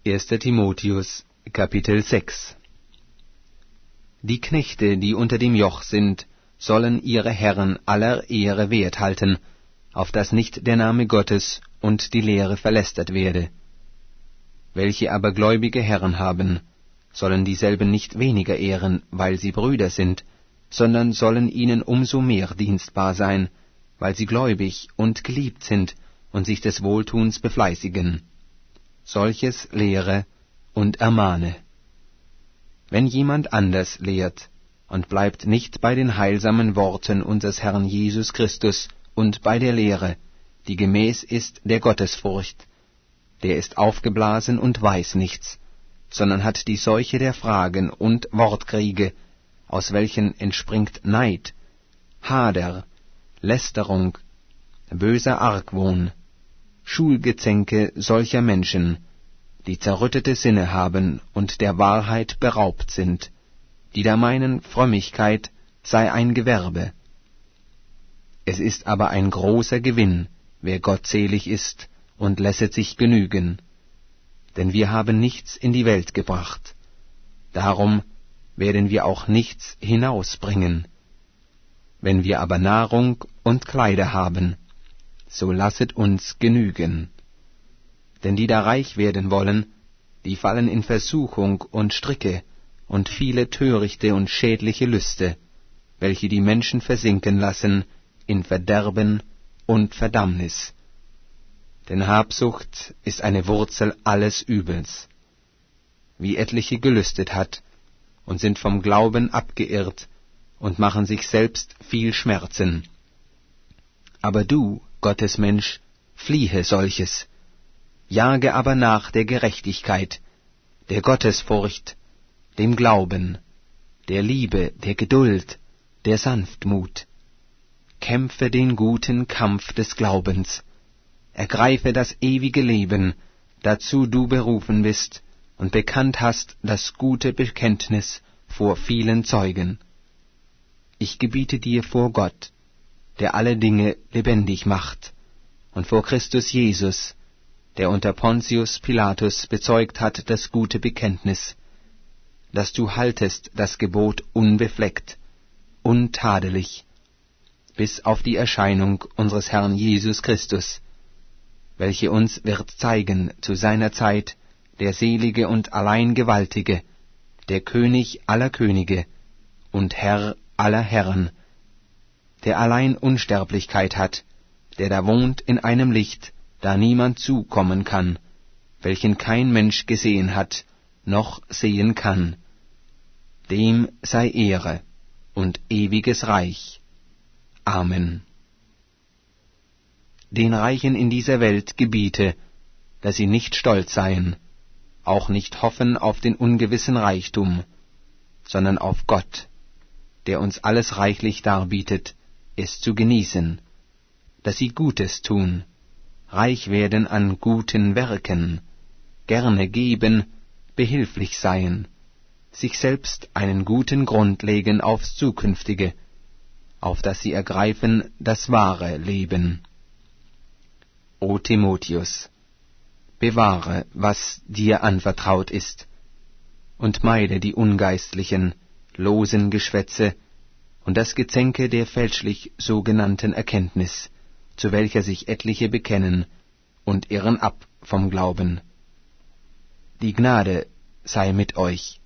1. Timotheus, Kapitel 6. Die Knechte, die unter dem Joch sind, sollen ihre Herren aller Ehre wert halten, auf dass nicht der Name Gottes und die Lehre verlästert werde. Welche aber gläubige Herren haben, sollen dieselben nicht weniger ehren, weil sie Brüder sind, sondern sollen ihnen umso mehr dienstbar sein, weil sie gläubig und geliebt sind und sich des Wohltuns befleißigen. Solches lehre und ermahne. Wenn jemand anders lehrt und bleibt nicht bei den heilsamen Worten unseres Herrn Jesus Christus und bei der Lehre, die gemäß ist der Gottesfurcht, der ist aufgeblasen und weiß nichts, sondern hat die Seuche der Fragen und Wortkriege, aus welchen entspringt Neid, Hader, Lästerung, böser Argwohn, Schulgezänke solcher Menschen, die zerrüttete Sinne haben und der Wahrheit beraubt sind, die da meinen, Frömmigkeit sei ein Gewerbe. Es ist aber ein großer Gewinn, wer gottselig ist und lässet sich genügen. Denn wir haben nichts in die Welt gebracht, darum werden wir auch nichts hinausbringen. Wenn wir aber Nahrung und Kleider haben, so lasset uns genügen. Denn die da reich werden wollen, die fallen in Versuchung und Stricke und viele törichte und schädliche Lüste, welche die Menschen versinken lassen in Verderben und Verdammnis. Denn Habsucht ist eine Wurzel alles Übels. Wie etliche gelüstet hat und sind vom Glauben abgeirrt und machen sich selbst viel Schmerzen. Aber du, Gottes Mensch, fliehe solches, jage aber nach der Gerechtigkeit, der Gottesfurcht, dem Glauben, der Liebe, der Geduld, der Sanftmut. Kämpfe den guten Kampf des Glaubens, ergreife das ewige Leben, dazu du berufen bist und bekannt hast das gute Bekenntnis vor vielen Zeugen. Ich gebiete dir vor Gott, der alle Dinge lebendig macht, und vor Christus Jesus, der unter Pontius Pilatus bezeugt hat das gute Bekenntnis, dass du haltest das Gebot unbefleckt, untadelig, bis auf die Erscheinung unseres Herrn Jesus Christus, welche uns wird zeigen zu seiner Zeit der selige und allein Gewaltige, der König aller Könige und Herr aller Herren, der allein Unsterblichkeit hat, der da wohnt in einem Licht, da niemand zukommen kann, welchen kein Mensch gesehen hat, noch sehen kann. Dem sei Ehre und ewiges Reich. Amen. Den Reichen in dieser Welt gebiete, dass sie nicht stolz seien, auch nicht hoffen auf den ungewissen Reichtum, sondern auf Gott, der uns alles reichlich darbietet, es zu genießen, dass sie Gutes tun, reich werden an guten Werken, gerne geben, behilflich seien, sich selbst einen guten Grund legen aufs Zukünftige, auf dass sie ergreifen das wahre Leben. O Timotheus, bewahre, was dir anvertraut ist, und meide die ungeistlichen, losen Geschwätze und das Gezänke der fälschlich sogenannten Erkenntnis, zu welcher sich etliche bekennen und irren ab vom Glauben. Die Gnade sei mit euch.